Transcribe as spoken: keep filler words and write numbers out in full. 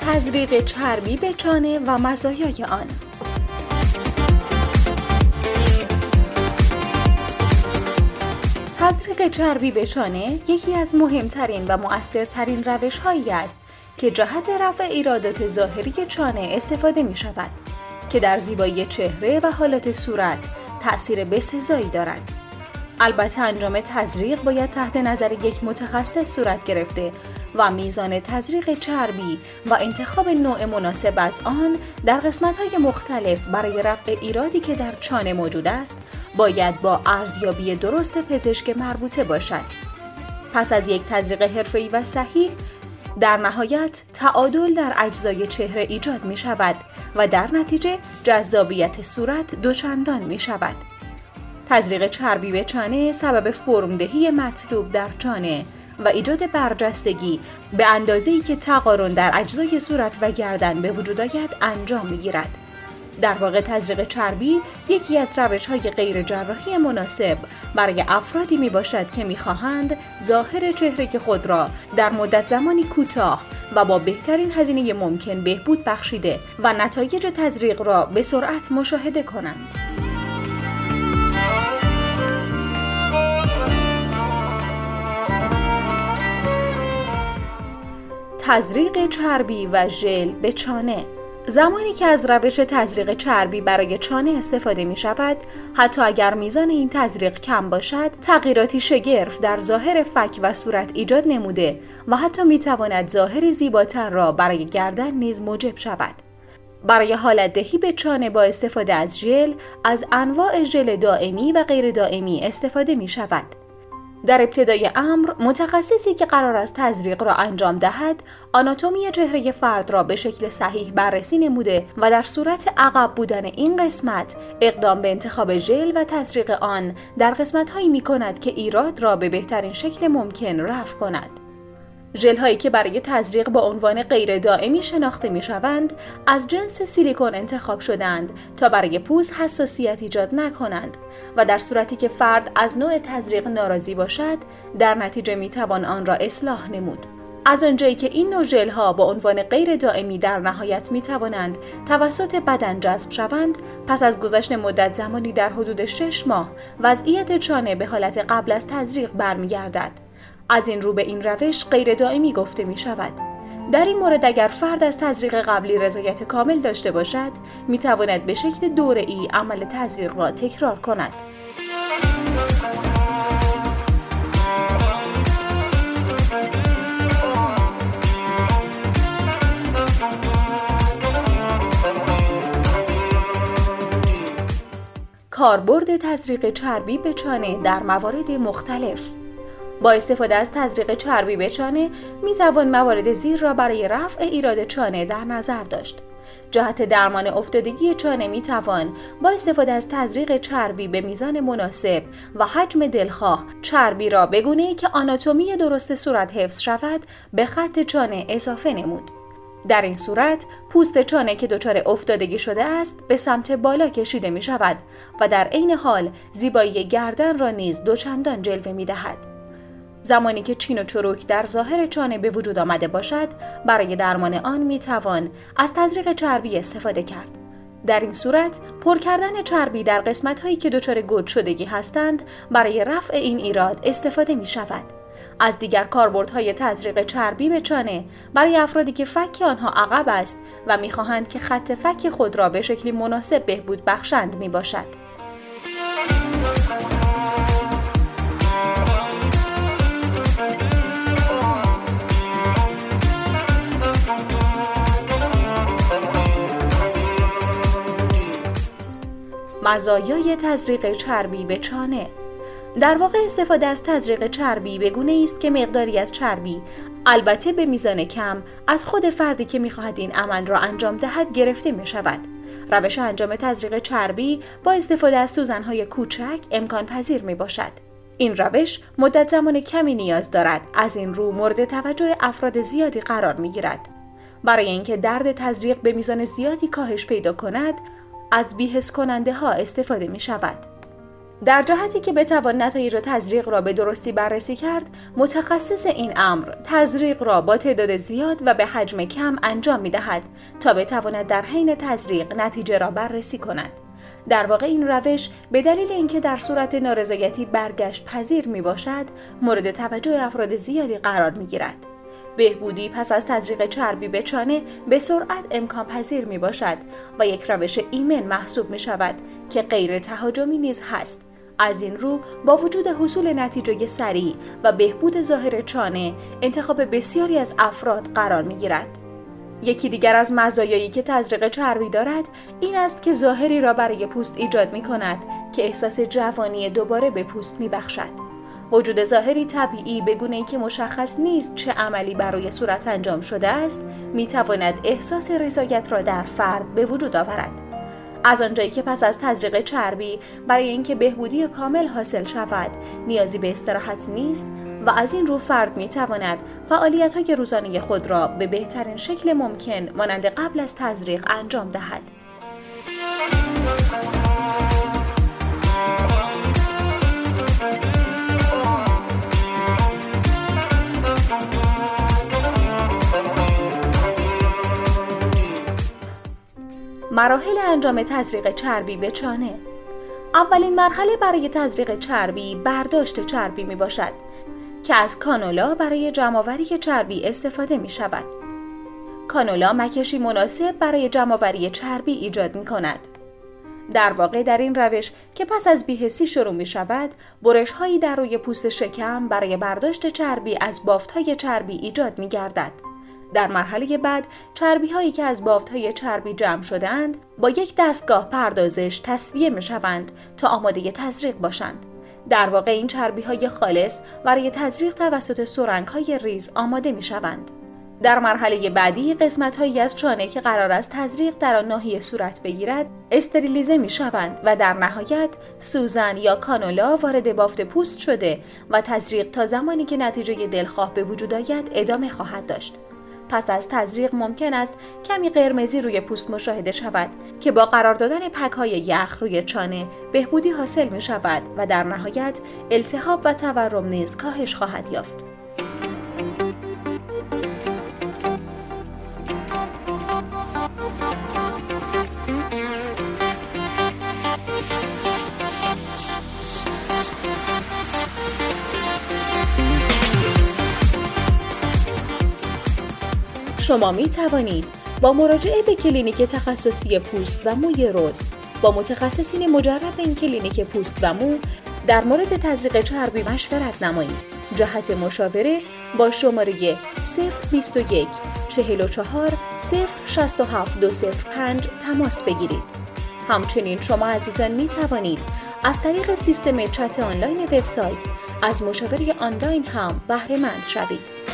تزریق چربی به چانه و مزایای آن. تزریق چربی به چانه یکی از مهمترین و مؤثرترین روش‌هایی است که جهت رفع ایرادات ظاهری چانه استفاده می شود که در زیبایی چهره و حالات صورت تأثیر بسزایی دارد. البته انجام تزریق باید تحت نظر یک متخصص صورت گرفته و میزان تزریق چربی و انتخاب نوع مناسب از آن در قسمت‌های مختلف برای رفع ایرادی که در چانه موجود است باید با ارزیابی درست پزشک مربوطه باشد. پس از یک تزریق حرفه‌ای و صحیح، در نهایت تعادل در اجزای چهره ایجاد می شود و در نتیجه جذابیت صورت دوچندان می شود. تزریق چربی به چانه سبب فرمدهی مطلوب در چانه و ایجاد برجستگی به اندازه‌ای که تقارن در اجزای صورت و گردن به وجود آید انجام می‌گیرد. در واقع تزریق چربی یکی از روش‌های غیر جراحی مناسب برای افرادی میباشد که می‌خواهند ظاهر چهره خود را در مدت زمانی کوتاه و با بهترین هزینه ممکن بهبود بخشیده و نتایج تزریق را به سرعت مشاهده کنند. تزریق چربی و ژل به چانه. زمانی که از روش تزریق چربی برای چانه استفاده می شود، حتی اگر میزان این تزریق کم باشد، تغییراتی شگرف در ظاهر فک و صورت ایجاد نموده و حتی می تواند ظاهری زیباتر را برای گردن نیز موجب شود. برای حالت دهی به چانه با استفاده از ژل، از انواع ژل دائمی و غیر دائمی استفاده می شود. در ابتدای امر، متخصصی که قرار است تزریق را انجام دهد، آناتومی چهره فرد را به شکل صحیح بررسی نموده و در صورت عقب بودن این قسمت، اقدام به انتخاب ژل و تزریق آن در قسمت‌هایی می‌کند که ایراد را به بهترین شکل ممکن رفع کند. ژل هایی که برای تزریق با عنوان غیر دائمی شناخته می‌شوند، از جنس سیلیکون انتخاب شدند تا برای پوست حساسیت ایجاد نکنند و در صورتی که فرد از نوع تزریق ناراضی باشد، در نتیجه می‌توان آن را اصلاح نمود. از آنجایی که این نوع ژل ها با عنوان غیر دائمی در نهایت می‌توانند توسط بدن جذب شوند، پس از گذشت مدت زمانی در حدود شش ماه وضعیت چانه به حالت قبل از تزریق برمیگردد. از این رو به این روش غیر دائمی گفته می شود. در این مورد اگر فرد از تزریق قبلی رضایت کامل داشته باشد، می تواند به شکل دوره‌ای عمل تزریق را تکرار کند. کاربرد تزریق چربی به چانه در موارد مختلف. با استفاده از تزریق چربی به چانه می توان موارد زیر را برای رفع ایراد چانه در نظر داشت. جهت درمان افتادگی چانه می توان با استفاده از تزریق چربی به میزان مناسب و حجم دلخواه چربی را به گونه‌ای که آناتومی درست صورت حفظ شود به خط چانه اضافه نمود. در این صورت پوست چانه که دچار افتادگی شده است به سمت بالا کشیده می شود و در عین حال زیبایی گردن را نیز دوچندان جلوه می دهد. زمانی که چین و چروک در ظاهر چانه به وجود آمده باشد، برای درمان آن می توان از تزریق چربی استفاده کرد. در این صورت پر کردن چربی در قسمت هایی که دچار گود شدگی هستند برای رفع این ایراد استفاده می شود. از دیگر کاربردهای تزریق چربی به چانه برای افرادی که فک آنها عقب است و می خواهند که خط فک خود را به شکلی مناسب بهبود بخشند می باشد. مزایای تزریق چربی به چانه. در واقع استفاده از تزریق چربی به گونه‌ای است که مقداری از چربی، البته به میزان کم، از خود فردی که می‌خواهد این عمل را انجام دهد گرفته می‌شود. روش انجام تزریق چربی با استفاده از سوزن‌های کوچک امکان پذیر می‌باشد. این روش مدت زمان کمی نیاز دارد، از این رو مورد توجه افراد زیادی قرار می‌گیرد. برای اینکه درد تزریق به میزان زیادی کاهش پیدا کند، از بی‌حس کننده ها استفاده می شود. در جهتی که بتوان نتایج تزریق را به درستی بررسی کرد، متخصص این امر تزریق را با تعداد زیاد و به حجم کم انجام می‌دهد تا بتواند در حین تزریق نتیجه را بررسی کند. در واقع این روش به دلیل اینکه در صورت نارضایتی برگشت پذیر میباشد، مورد توجه افراد زیادی قرار میگیرد. بهبودی پس از تزریق چربی به چانه به سرعت امکان پذیر می باشد و یک روش ایمن محسوب می شود که غیر تهاجمی نیز هست. از این رو با وجود حصول نتیجه سریع و بهبود ظاهر چانه، انتخاب بسیاری از افراد قرار می گیرد. یکی دیگر از مزایایی که تزریق چربی دارد این است که ظاهری را برای پوست ایجاد می کند که احساس جوانی دوباره به پوست می بخشد. وجود ظاهری طبیعی به گونه‌ای که مشخص نیست چه عملی برای صورت انجام شده است، می تواند احساس رضایت را در فرد به وجود آورد. از آنجایی که پس از تزریق چربی برای اینکه بهبودی کامل حاصل شود، نیازی به استراحت نیست و از این رو فرد می تواند فعالیت‌های روزانه خود را به بهترین شکل ممکن مانند قبل از تزریق انجام دهد. مراحل انجام تزریق چربی به چانه. اولین مرحله برای تزریق چربی برداشت چربی می باشد که از کانولا برای جمع‌آوری چربی استفاده می شود. کانولا مکشی مناسب برای جمع‌آوری چربی ایجاد می کند. در واقع در این روش که پس از بی‌حسی شروع می شود، برش هایی در روی پوست شکم برای برداشت چربی از بافت های چربی ایجاد می گردد. در مرحله بعد چربی هایی که از بافت های چربی جمع شدند با یک دستگاه پردازش تصفیه می شوند تا آماده تزریق باشند. در واقع این چربی های خالص برای تزریق توسط سرنگ های ریز آماده می شوند. در مرحله بعدی قسمت هایی از چانه که قرار است تزریق در آن ناحیه صورت بگیرد استریلیزه می شوند و در نهایت سوزن یا کانولا وارد بافت پوست شده و تزریق تا زمانی که نتیجه دلخواه به وجود آید ادامه خواهد داشت. پس از تزریق ممکن است کمی قرمزی روی پوست مشاهده شود که با قرار دادن پک‌های یخ روی چانه بهبودی حاصل می شود و در نهایت التهاب و تورم نیز کاهش خواهد یافت. شما می توانید با مراجعه به کلینیک تخصصی پوست و موی روز با متخصصین مجرب این کلینیک پوست و مو در مورد تزریق چربی مشورت نمایید. جهت مشاوره با شماره صفر بیست و یک چهل و چهار صفر شصت و هفت دو صفر پنج تماس بگیرید. همچنین شما عزیزان می توانید از طریق سیستم چت آنلاین وبسایت از مشاوره آنلاین هم بهره مند شوید.